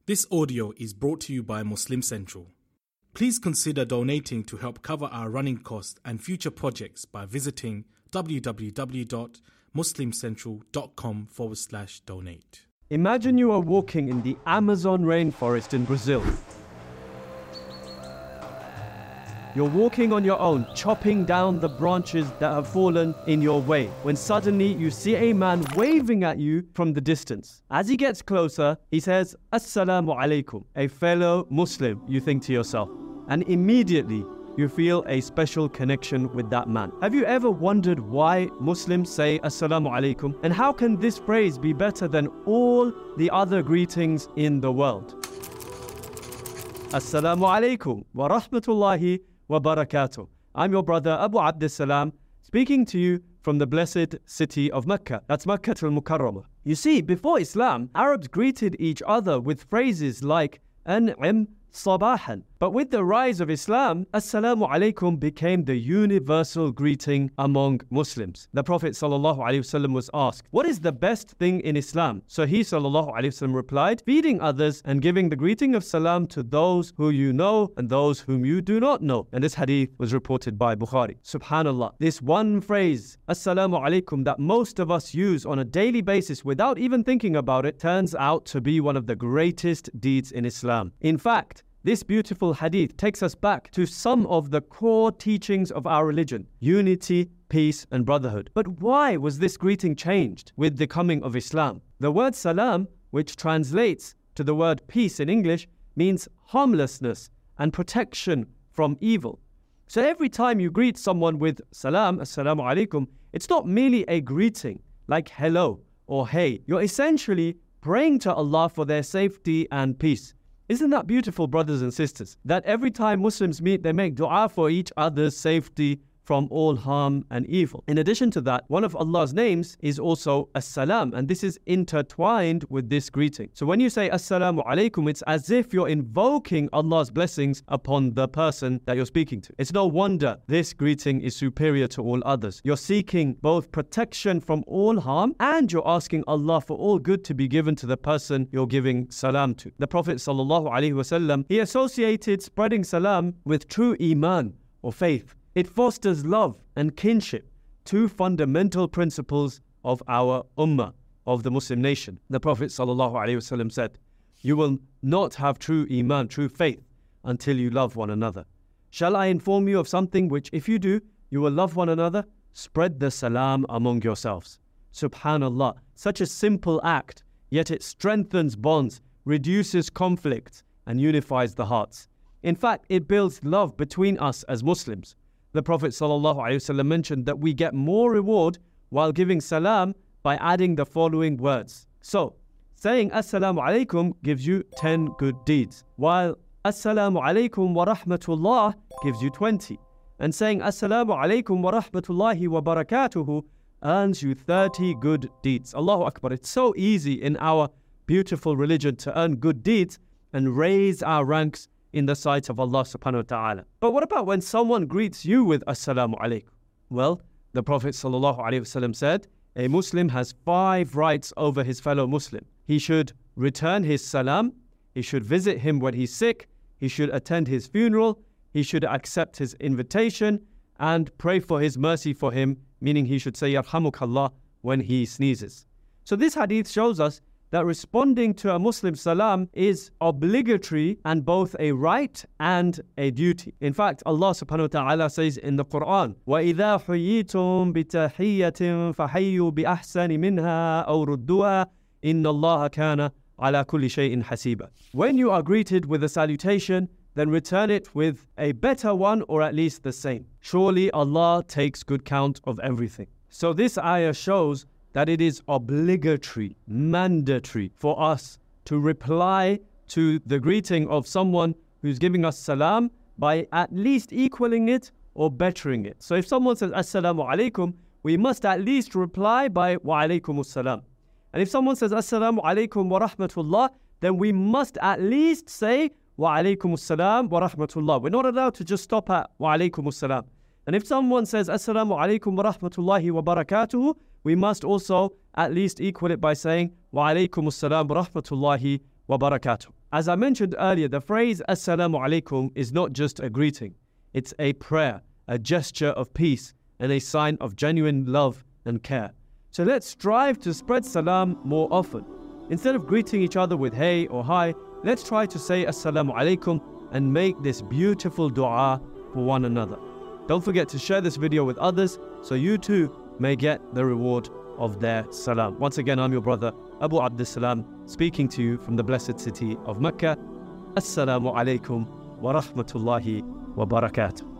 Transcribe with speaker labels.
Speaker 1: This audio is brought to you by Muslim Central. Please consider donating to help cover our running costs and future projects by visiting www.muslimcentral.com/donate.
Speaker 2: Imagine you are walking in the Amazon rainforest in Brazil. You're walking on your own, chopping down the branches that have fallen in your way, when suddenly you see a man waving at you from the distance. As he gets closer, he says, "Assalamu alaikum," a fellow Muslim, you think to yourself. And immediately, you feel a special connection with that man. Have you ever wondered why Muslims say Assalamu alaikum? And how can this phrase be better than all the other greetings in the world? Assalamu alaikum wa rahmatullahi wa barakatuh. I'm your brother Abu Abdussalam, speaking to you from the blessed city of Mecca. That's Makkah al-Mukarramah. You see, before Islam, Arabs greeted each other with phrases like An'im Sabahan. But with the rise of Islam, Assalamu alaikum became the universal greeting among Muslims. The Prophet ﷺ was asked, what is the best thing in Islam? So he ﷺ replied, feeding others and giving the greeting of salam to those who you know and those whom you do not know. And this hadith was reported by Bukhari. Subhanallah, this one phrase, Assalamu alaikum, that most of us use on a daily basis without even thinking about it, turns out to be one of the greatest deeds in Islam. In fact, this beautiful hadith takes us back to some of the core teachings of our religion: unity, peace, and brotherhood. But why was this greeting changed with the coming of Islam? The word salam, which translates to the word peace in English, means harmlessness and protection from evil. So every time you greet someone with salam, assalamu alaikum, it's not merely a greeting like hello or hey. You're essentially praying to Allah for their safety and peace. Isn't that beautiful, brothers and sisters? That every time Muslims meet, they make dua for each other's safety from all harm and evil. In addition to that, one of Allah's names is also As-Salam, and this is intertwined with this greeting. So when you say Assalamu alaikum, it's as if you're invoking Allah's blessings upon the person that you're speaking to. It's no wonder this greeting is superior to all others. You're seeking both protection from all harm and you're asking Allah for all good to be given to the person you're giving salam to. The Prophet ﷺ, he associated spreading salam with true iman or faith. It fosters love and kinship, two fundamental principles of our ummah, of the Muslim nation. The Prophet ﷺ said, you will not have true iman, true faith, until you love one another. Shall I inform you of something which, if you do, you will love one another? Spread the salam among yourselves. Subhanallah, such a simple act, yet it strengthens bonds, reduces conflicts, and unifies the hearts. In fact, it builds love between us as Muslims. The Prophet ﷺ mentioned that we get more reward while giving salam by adding the following words. So, saying Assalamu alaikum gives you 10 good deeds, while Assalamu alaikum wa rahmatullah gives you 20. And saying Assalamu alaikum wa rahmatullahi wa barakatuhu earns you 30 good deeds. Allahu Akbar. It's so easy in our beautiful religion to earn good deeds and raise our ranks in the sight of Allah subhanahu wa ta'ala. But what about when someone greets you with Assalamu alaikum? Well, the Prophet sallallahu alaihi wasallam said, a Muslim has 5 rights over his fellow Muslim. He should return his salam, he should visit him when he's sick, he should attend his funeral, he should accept his invitation, and pray for his mercy for him, meaning he should say Yarhamukallah when he sneezes. So this hadith shows us that responding to a Muslim salam is obligatory and both a right and a duty. In fact, Allah subhanahu wa ta'ala says in the Quran, وَإِذَا حُيِّيتُم بِتَحِيَّةٍ فَحَيُّوا بِأَحْسَنِ مِنْهَا أَوْ رُدُّوهَا إِنَّ اللَّهَ كَانَ عَلَى كُلِّ شَيْءٍ حَسِيبًا. When you are greeted with a salutation, then return it with a better one or at least the same. Surely Allah takes good count of everything. So this ayah shows that it is obligatory, mandatory for us to reply to the greeting of someone who's giving us salam by at least equaling it or bettering it. So if someone says Assalamu alaikum, we must at least reply by Wa alaikumus salam. And if someone says Assalamu alaikum wa rahmatullah, then we must at least say Wa alaikumus salam wa rahmatullah. We're not allowed to just stop at Wa alaikumus salam. And if someone says Assalamu alaikum wa rahmatullahi wa barakatuhu, we must also at least equal it by saying Wa alaikumus salam wa rahmatullahi wa barakatuh. As I mentioned earlier, the phrase Assalamu alaikum is not just a greeting. It's a prayer, a gesture of peace, and a sign of genuine love and care. So let's strive to spread salam more often. Instead of greeting each other with hey or hi, let's try to say Assalamu alaikum and make this beautiful dua for one another. Don't forget to share this video with others so you too may get the reward of their salam. Once again, I'm your brother Abu Abdus Salam, speaking to you from the blessed city of Mecca. Assalamu alaikum wa rahmatullahi wa barakatuh.